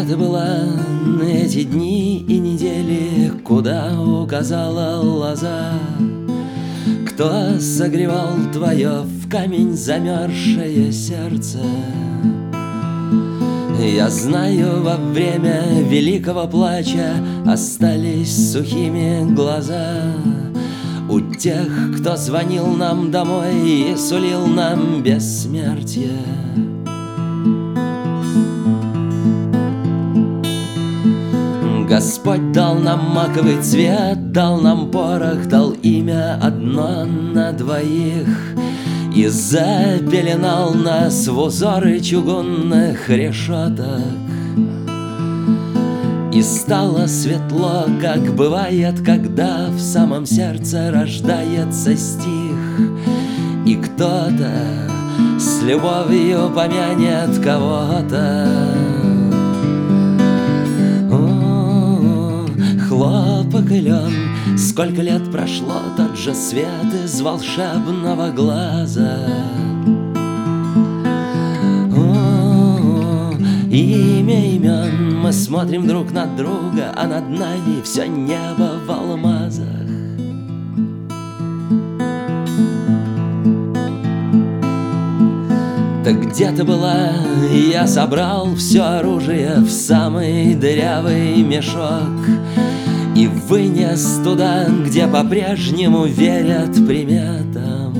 ты была эти дни и недели, куда указала лоза? Кто согревал твое в камень замерзшее сердце? Я знаю, во время великого плача остались сухими глаза у тех, кто звонил нам домой и сулил нам бессмертие. Господь дал нам маковый цвет, дал нам порох, дал имя одно на двоих и запеленал нас в узоры чугунных решеток. И стало светло, как бывает, когда в самом сердце рождается стих, и кто-то с любовью помянет кого-то. Хлопок и лен, сколько лет прошло, тот же свет из волшебного глаза. Имя имен, мы смотрим друг на друга, а над нами все небо в алмазах. Так где ты была? Я собрал все оружие в самый дырявый мешок и вынес туда, где по-прежнему верят приметам.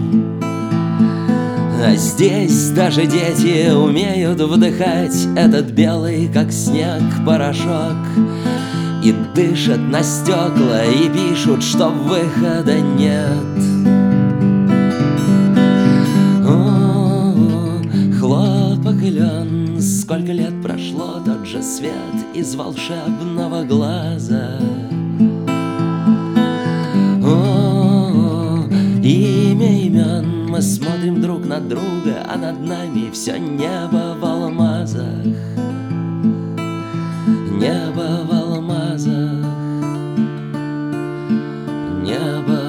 А здесь даже дети умеют вдыхать этот белый, как снег, порошок, и дышат на стекла, и пишут, что выхода нет. Хлопок и лен, сколько лет прошло, тот же свет из волшебного глаза. Имя имен, мы смотрим друг на друга, а над нами все небо в алмазах. Небо в алмазах. Небо